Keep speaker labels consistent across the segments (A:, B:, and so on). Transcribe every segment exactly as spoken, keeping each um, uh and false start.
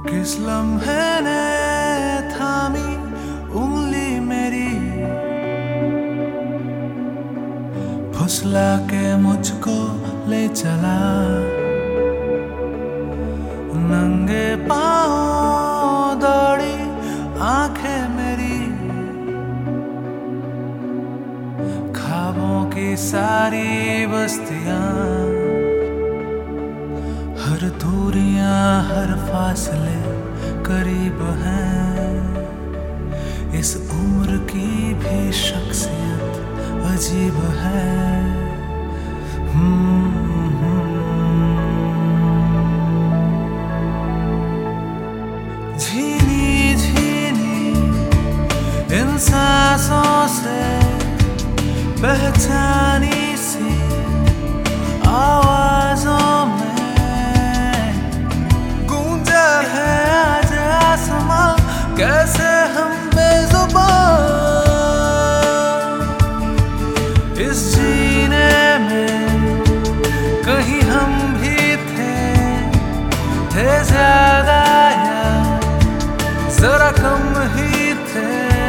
A: किस लम्हे ने थामी उंगली मेरी, फुसला के मुझको ले चला। नंगे पाँव दौड़ी आंखें मेरी, ख्वाबों की सारी बस्तियां, हर दूरियां हर फासले करीब हैं। इस उम्र की भी शख्सियत अजीब है। झीनी झीनी इन सांसों से पहचानी सी आवाजों में गूंजा है आज आसमां, कैसे हम बेजुबान। इस जीने में कहीं हम भी थे, थे ज्यादा या जरा कम ही थे।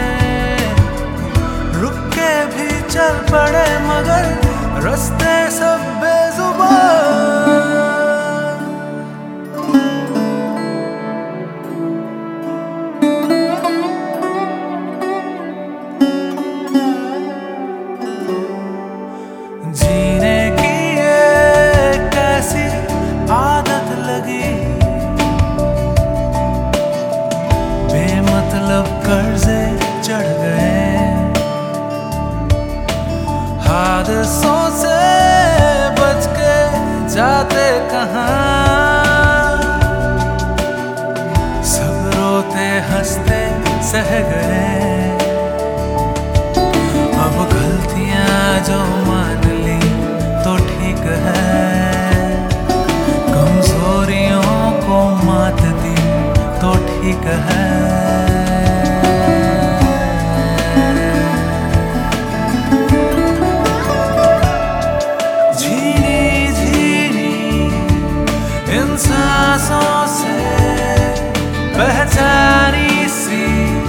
A: रुक के भी चल पड़े मगर रास्ते सब बेजुबान। जीने की ये कैसी आदत लगी, बेमतलब कर्जे चढ़ गए। हादसों से बच के जाते कहाँ, सब रोते हंसते सह गए। अब गलतियां जो मान ली तो ठीक है, कमजोरियों को मात दी तो ठीक है। सांसों से पहचानी सी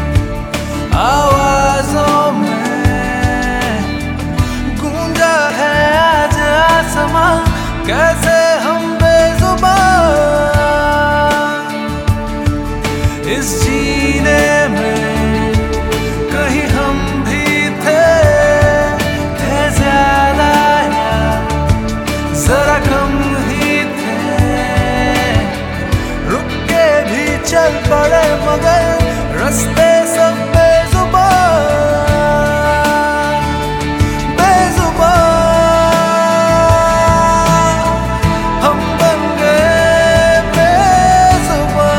A: आवाजों में गूंजा है आज आसमां, कैसे हम बेजुबान। इस जीने में कहीं हम भी थे, थे ज्यादा या जरा कम ही। चल पड़े मगर रास्ते सब बेजुबान, बेजुबान हम बन गए बेजुबान।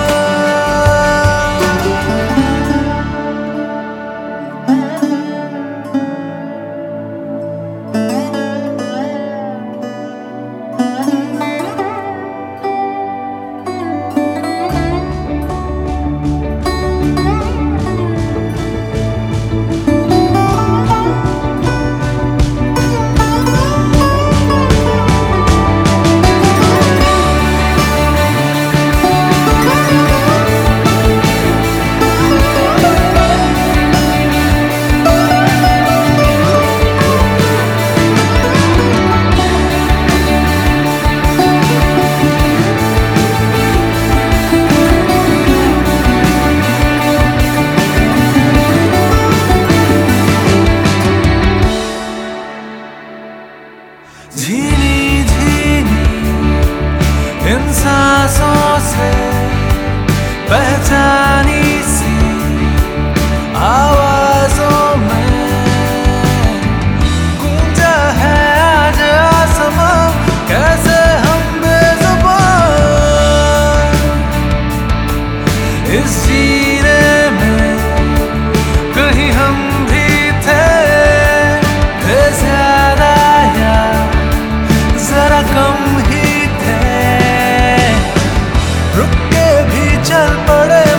A: झीनी झीनी इन सांसों से पहचानी सी आवाजों में गूंजा है आज आसमां, कैसे हम बेजुबान। इस जीने में कहीं हम भी थे, थे ज्यादा या जरा कम ही थे। रुक के भी चल पड़े